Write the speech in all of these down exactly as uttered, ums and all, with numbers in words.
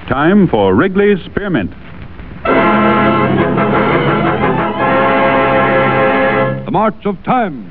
Time for Wrigley's Spearmint. The March of Time.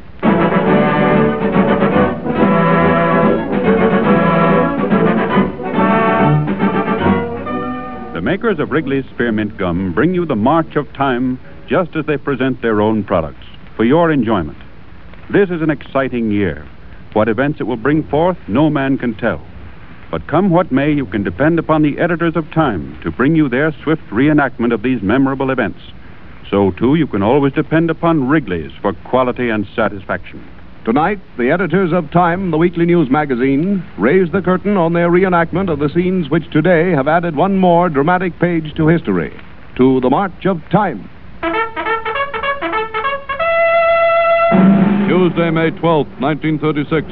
The makers of Wrigley's Spearmint Gum bring you the March of Time just as they present their own products for your enjoyment. This is an exciting year. What events it will bring forth, no man can tell. But come what may, you can depend upon the editors of Time to bring you their swift reenactment of these memorable events. So, too, you can always depend upon Wrigley's for quality and satisfaction. Tonight, the editors of Time, the weekly news magazine, raise the curtain on their reenactment of the scenes which today have added one more dramatic page to history, to the March of Time. Tuesday, May twelfth, nineteen thirty-six.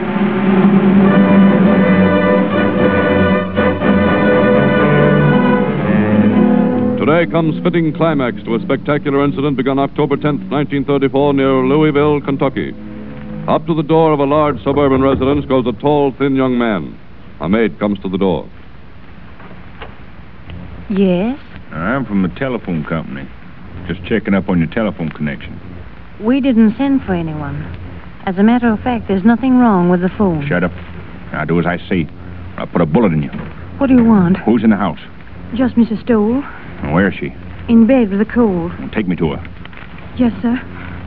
Today comes fitting climax to a spectacular incident begun October tenth, nineteen thirty-four, near Louisville, Kentucky. Up to the door of a large suburban residence goes a tall, thin young man. A maid comes to the door. Yes? I'm from the telephone company. Just checking up on your telephone connection. We didn't send for anyone. As a matter of fact, there's nothing wrong with the phone. Shut up. Now do as I say. I'll put a bullet in you. What do you want? Who's in the house? Just Missus Stoll. Where is she? In bed with a cold. Well, take me to her. Yes, sir.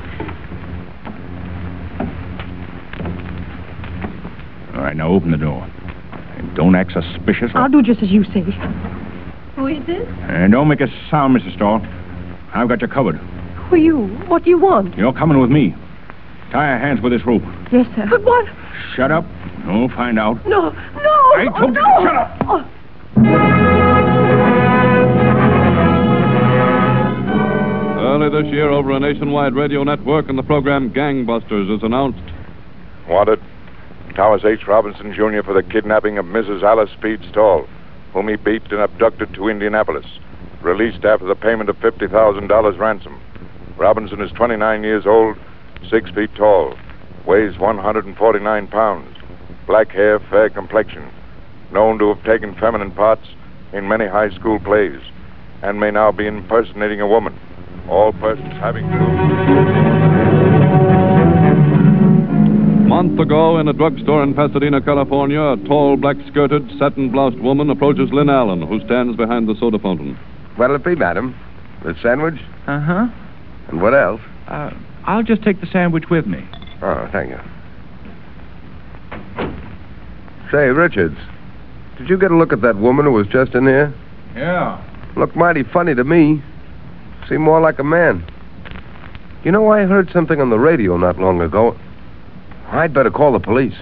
All right, now open the door. And don't act suspicious. Or... I'll do just as you say. Who is this? And don't make a sound, Missus Stahl. I've got you covered. Who are you? What do you want? You're coming with me. Tie her hands with this rope. Yes, sir. But what? Shut up. You'll find out. No, no. I oh, told no. you to shut up. Oh. Early this year, over a nationwide radio network, and the program Gangbusters is announced. Wanted, Thomas H. Robinson, Junior for the kidnapping of Missus Alice Speed Stahl, whom he beat and abducted to Indianapolis. Released after the payment of fifty thousand dollars ransom. Robinson is twenty-nine years old, six feet tall, weighs one hundred forty-nine pounds, black hair, fair complexion, known to have taken feminine parts in many high school plays, and may now be impersonating a woman. All persons having to... A month ago, in a drugstore in Pasadena, California, a tall, black-skirted, satin-bloused woman approaches Lynn Allen, who stands behind the soda fountain. What'll it be, madam? The sandwich? Uh-huh. And what else? Uh, I'll just take the sandwich with me. Oh, thank you. Say, Richards, did you get a look at that woman who was just in here? Yeah. Looked mighty funny to me. Seemed more like a man. You know, I heard something on the radio not long ago. I'd better call the police.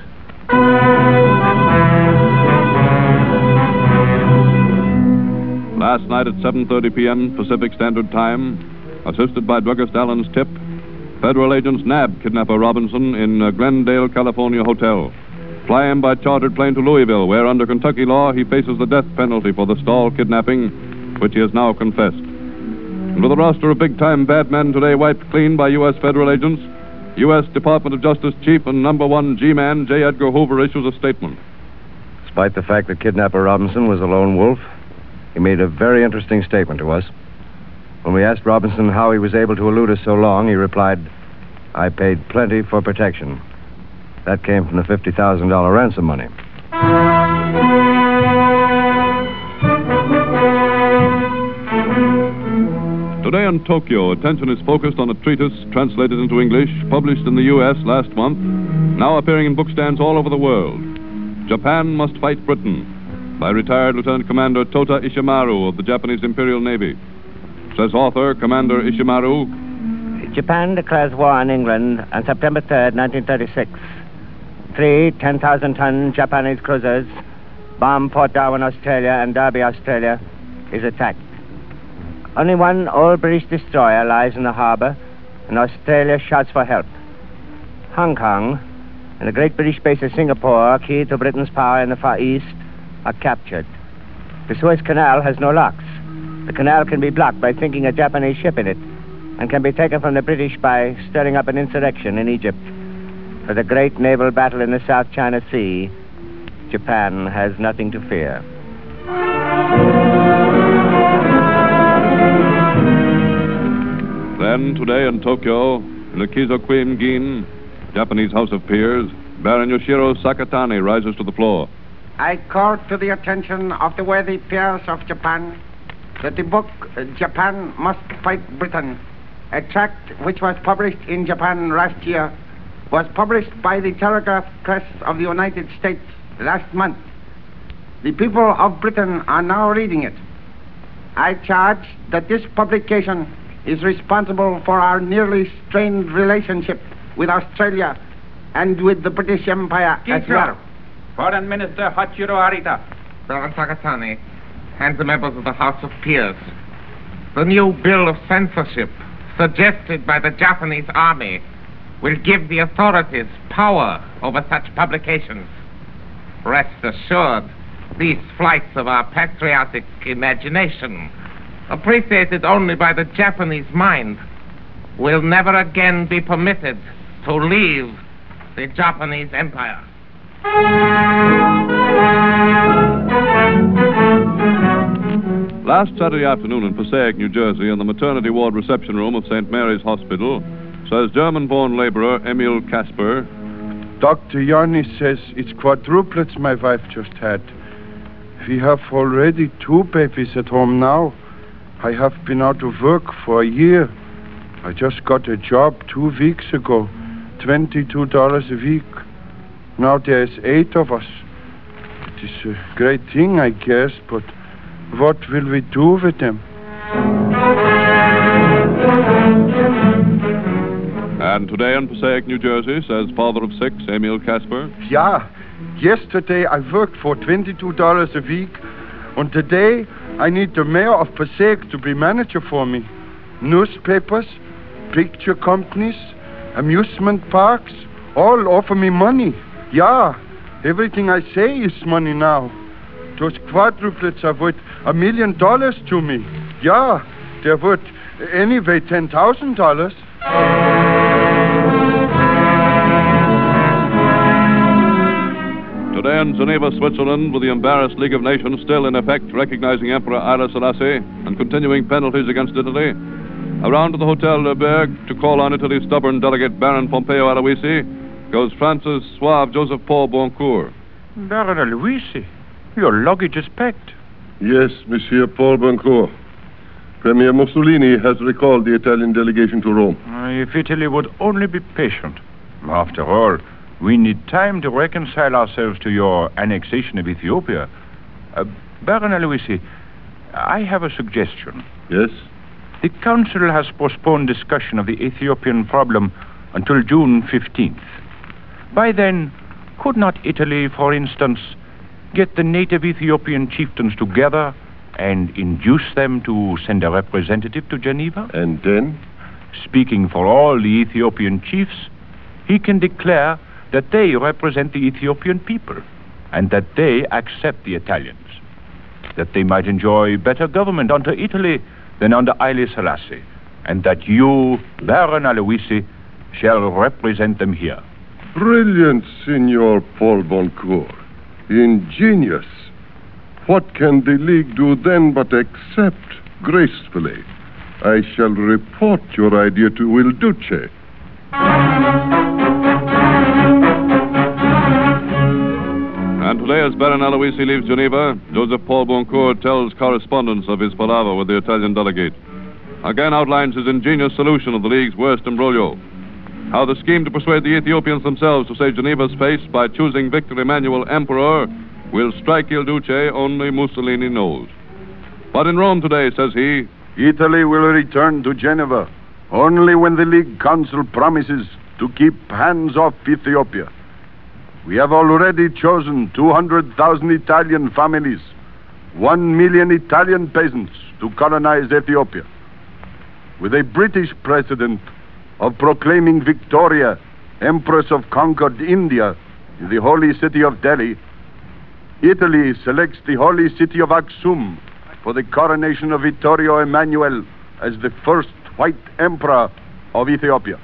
Last night at seven thirty p.m. Pacific Standard Time, assisted by druggist Allen's tip, federal agents nabbed kidnapper Robinson in a Glendale, California hotel. Fly him by chartered plane to Louisville, where under Kentucky law he faces the death penalty for the Stahl kidnapping, which he has now confessed. And with a roster of big-time bad men today wiped clean by U S federal agents, U S Department of Justice Chief and number one G-man J. Edgar Hoover issues a statement. Despite the fact that kidnapper Robinson was a lone wolf, he made a very interesting statement to us. When we asked Robinson how he was able to elude us so long, he replied, "I paid plenty for protection." That came from the fifty thousand dollars ransom money. Today in Tokyo, attention is focused on a treatise translated into English, published in the U S last month, now appearing in bookstands all over the world. Japan Must Fight Britain, by retired Lieutenant Commander Tota Ishimaru of the Japanese Imperial Navy. Says author, Commander Ishimaru, Japan declares war on England on September third, nineteen thirty-six. Three ten thousand ton Japanese cruisers bomb Port Darwin, Australia, and Derby, Australia, is attacked. Only one old British destroyer lies in the harbor, and Australia shouts for help. Hong Kong and the great British base of Singapore, key to Britain's power in the Far East, are captured. The Suez Canal has no locks. The canal can be blocked by sinking a Japanese ship in it, and can be taken from the British by stirring up an insurrection in Egypt. For the great naval battle in the South China Sea, Japan has nothing to fear. Then, today in Tokyo, in the Kizokuin-gin, Japanese House of Peers, Baron Yoshiro Sakatani rises to the floor. I call to the attention of the worthy peers of Japan that the book uh, Japan Must Fight Britain, a tract which was published in Japan last year, was published by the Telegraph Press of the United States last month. The people of Britain are now reading it. I charge that this publication is responsible for our nearly strained relationship with Australia and with the British Empire as well. Foreign Minister Hachiro Arita. Baron Sakatani and the members of the House of Peers. The new bill of censorship suggested by the Japanese army will give the authorities power over such publications. Rest assured, these flights of our patriotic imagination, appreciated only by the Japanese mind, will never again be permitted to leave the Japanese Empire. Last Saturday afternoon in Passaic, New Jersey, in the maternity ward reception room of Saint Mary's Hospital, says German-born laborer Emil Kasper, Doctor Yanni says it's quadruplets my wife just had. We have already two babies at home now. I have been out of work for a year. I just got a job two weeks ago, twenty-two dollars a week. Now there's eight of us. It is a great thing, I guess, but what will we do with them? And today in Passaic, New Jersey, says father of six, Emil Kasper. Yeah, yesterday I worked for twenty-two dollars a week, and today I need the mayor of Passaic to be manager for me. Newspapers, picture companies, amusement parks, all offer me money. Yeah, everything I say is money now. Those quadruplets are worth a million dollars to me. Yeah, they're worth anyway ten thousand dollars. Today in Geneva, Switzerland, with the embarrassed League of Nations still in effect recognizing Emperor Haile Selassie and continuing penalties against Italy, around to the Hotel Le Berg to call on Italy's stubborn delegate Baron Pompeo Aloisi goes France's suave Joseph Paul Boncourt. Baron Aloisi, your luggage is packed. Yes, Monsieur Paul Boncourt. Premier Mussolini has recalled the Italian delegation to Rome. Uh, if Italy would only be patient. After all, we need time to reconcile ourselves to your annexation of Ethiopia. Uh, Baron Aloisi, I have a suggestion. Yes? The Council has postponed discussion of the Ethiopian problem until June fifteenth. By then, could not Italy, for instance, get the native Ethiopian chieftains together and induce them to send a representative to Geneva? And then? Speaking for all the Ethiopian chiefs, he can declare that they represent the Ethiopian people and that they accept the Italians, that they might enjoy better government under Italy than under Haile Selassie, and that you, Baron Aloisi, shall represent them here. Brilliant, Signor Paul Boncourt. Ingenious. What can the League do then but accept gracefully? I shall report your idea to Il Duce. And today, as Baron Aloisi leaves Geneva, Joseph Paul Boncourt tells correspondents of his palaver with the Italian delegate. Again outlines his ingenious solution of the League's worst imbroglio. How the scheme to persuade the Ethiopians themselves to save Geneva's face by choosing Victor Emmanuel Emperor will strike Il Duce only Mussolini knows. But in Rome today, says he, Italy will return to Geneva only when the League Council promises to keep hands off Ethiopia. We have already chosen two hundred thousand Italian families, one million Italian peasants to colonize Ethiopia. With a British president of proclaiming Victoria, Empress of conquered India, in the holy city of Delhi, Italy selects the holy city of Aksum for the coronation of Vittorio Emmanuel as the first white emperor of Ethiopia.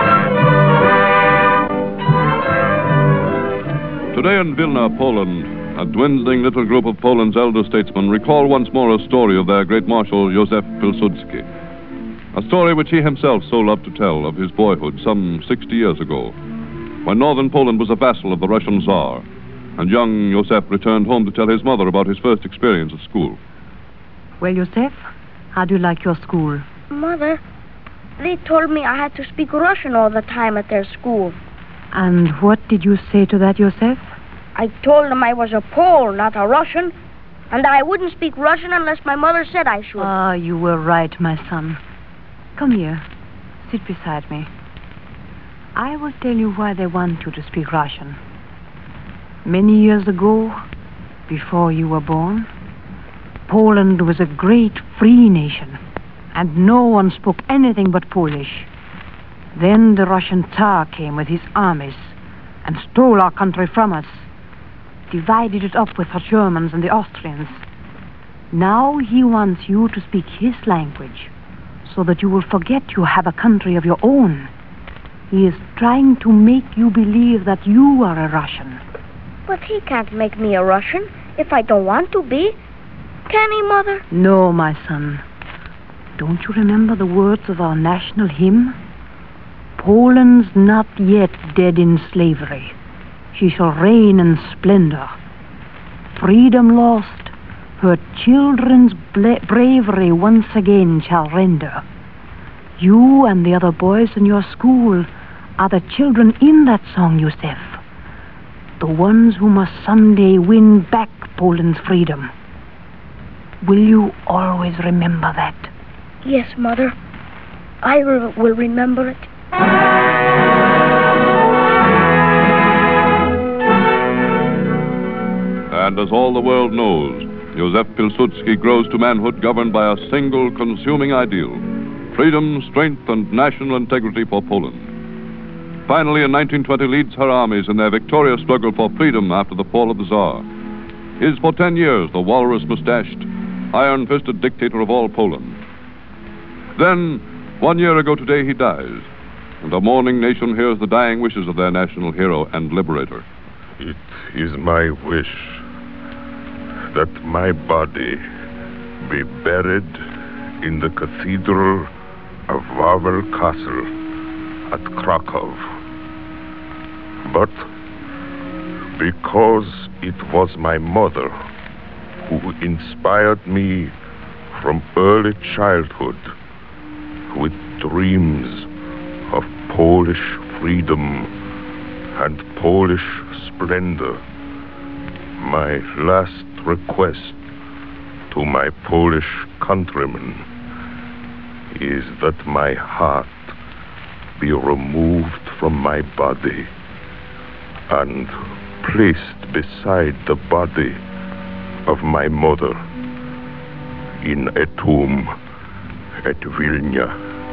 Today in Vilna, Poland, A dwindling little group of Poland's elder statesmen recall once more a story of their great marshal, Józef Pilsudski. A story which he himself so loved to tell of his boyhood some sixty years ago, when northern Poland was a vassal of the Russian Tsar, and young Józef returned home to tell his mother about his first experience at school. Well, Józef, how do you like your school? Mother, they told me I had to speak Russian all the time at their school. And what did you say to that, Józef? I told them I was a Pole, not a Russian, and I wouldn't speak Russian unless my mother said I should. Ah, you were right, my son. Come here. Sit beside me. I will tell you why they want you to speak Russian. Many years ago, before you were born, Poland was a great free nation, and no one spoke anything but Polish. Then the Russian Tsar came with his armies and stole our country from us, divided it up with the Germans and the Austrians. Now he wants you to speak his language, so that you will forget you have a country of your own. He is trying to make you believe that you are a Russian. But he can't make me a Russian if I don't want to be. Can he, Mother? No, my son. Don't you remember the words of our national hymn? Poland's not yet dead in slavery. She shall reign in splendor. Freedom lost, her children's bla- bravery once again shall render. You and the other boys in your school are the children in that song, Józef. The ones who must someday win back Poland's freedom. Will you always remember that? Yes, Mother. I re- will remember it. And as all the world knows, Józef Pilsudski grows to manhood governed by a single consuming ideal: freedom, strength, and national integrity for Poland. Finally, in nineteen twenty, leads her armies in their victorious struggle for freedom after the fall of the Tsar. Is for ten years the walrus-mustached, iron-fisted dictator of all Poland. Then, one year ago today, he dies, and the mourning nation hears the dying wishes of their national hero and liberator. It is my wish that my body be buried in the cathedral of Wawel Castle at Krakow. But because it was my mother who inspired me from early childhood with dreams of Polish freedom and Polish splendor, my last request to my Polish countrymen is that my heart be removed from my body and placed beside the body of my mother in a tomb at Vilna.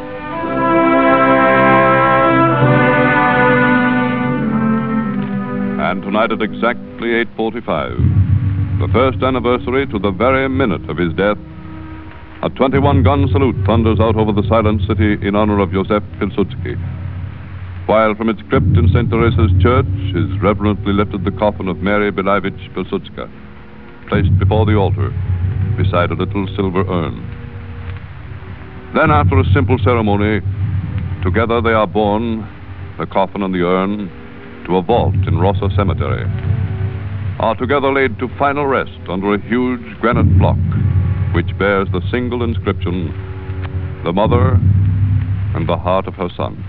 And tonight at exactly eight forty-five, the first anniversary to the very minute of his death, a twenty-one gun salute thunders out over the silent city in honor of Józef Pilsudski, while from its crypt in Saint Teresa's church is reverently lifted the coffin of Mary Belaevich Pilsudska, placed before the altar beside a little silver urn. Then, after a simple ceremony, together they are borne, the coffin and the urn, to a vault in Rossa Cemetery, are together laid to final rest under a huge granite block which bears the single inscription, "The Mother and the Heart of Her Son."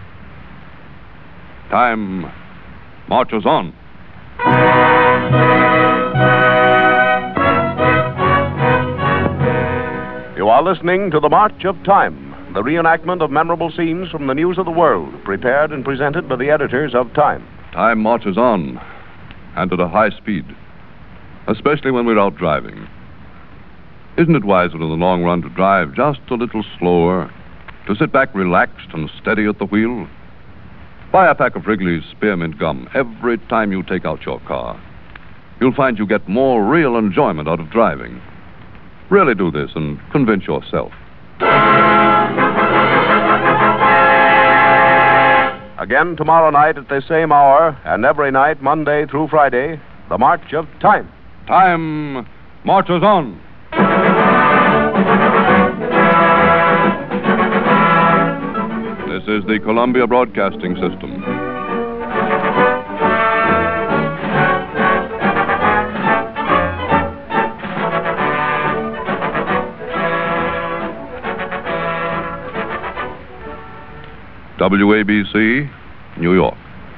Time marches on. You are listening to The March of Time, the reenactment of memorable scenes from the news of the world, prepared and presented by the editors of Time. Time marches on, and at a high speed, especially when we're out driving. Isn't it wiser in the long run to drive just a little slower, to sit back relaxed and steady at the wheel? Buy a pack of Wrigley's Spearmint Gum every time you take out your car. You'll find you get more real enjoyment out of driving. Really do this and convince yourself. Again tomorrow night at the same hour, and every night, Monday through Friday, The March of Time. Time marches on. This is the Columbia Broadcasting System. W A B C, New York.